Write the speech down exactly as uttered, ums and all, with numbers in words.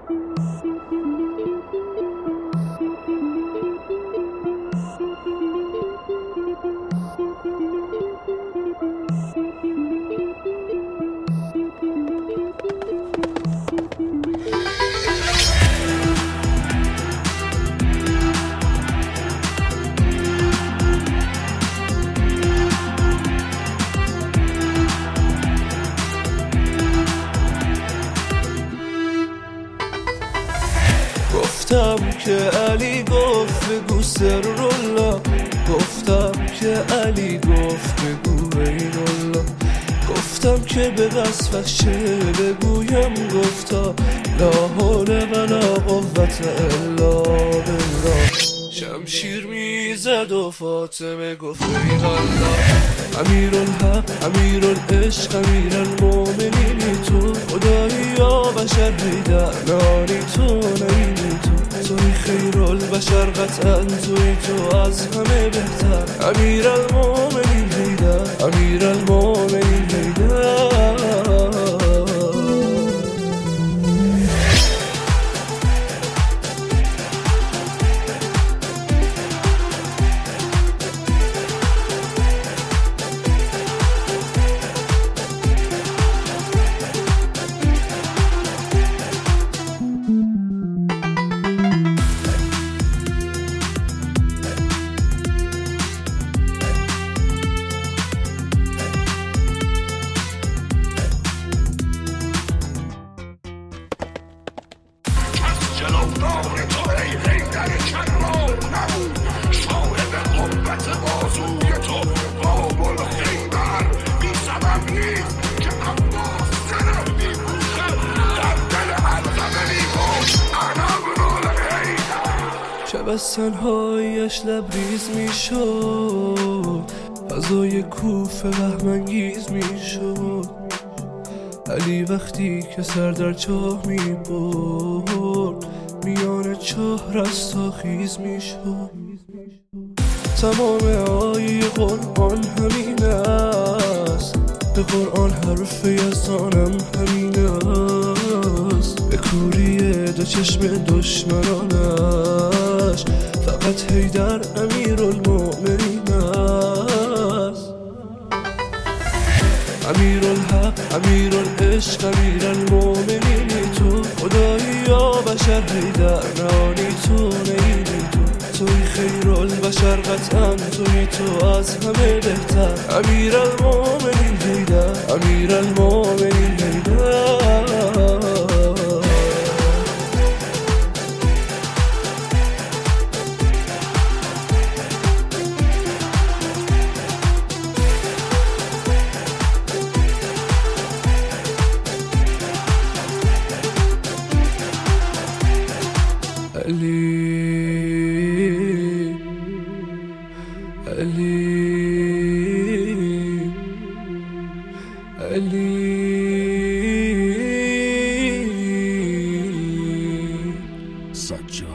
گفتم که علی گفت بگو سرالله، گفتم که علی گفت بگو عینالله، گفتم که به وصفش چه بگویم، گفتا لا حول ولا قوة الا بالله. شمشیر میزد و فاطمه گفت عینالله، امیرالحق امیرالعشق امیرالمؤمنینی تو، خدایی یا بشر حیدر نانی تو نینی تو، توی خیرالبشر قطعا توی تو از همه بهتر، امیرالمؤمنین حیدر امیرالمؤمنین حیدر. جلودار تو ای حیدر کرار نبود، صاحب قوت بازوی تو بابل حیدر، بی سبب نیست که عباس زره میپوشه در دل القمری باش انا ابن حیدر. شب از تنهاییش لبریز میشد، فضای کوفه وهم‌انگیز میشد، علی وقتی که سر در چاه می برد میان چاه رستاخیز می شد. تمام آیه قرآن همین است، به قرآن حرف یزدانم همین است، به کوری دو چشم دشمنانش فقط حیدر امیرالمؤمنین است. امیرالحق امیرالعشق امیرالمؤمنینی تو، خدایی یا بشر حیدر نانی تو نینی تو، توی خیرالبشر قطعا توی تو از همه بهتر، امیرالمؤمنین حیدر امیرالمؤمنین حیدر. علی علی علی سجاد.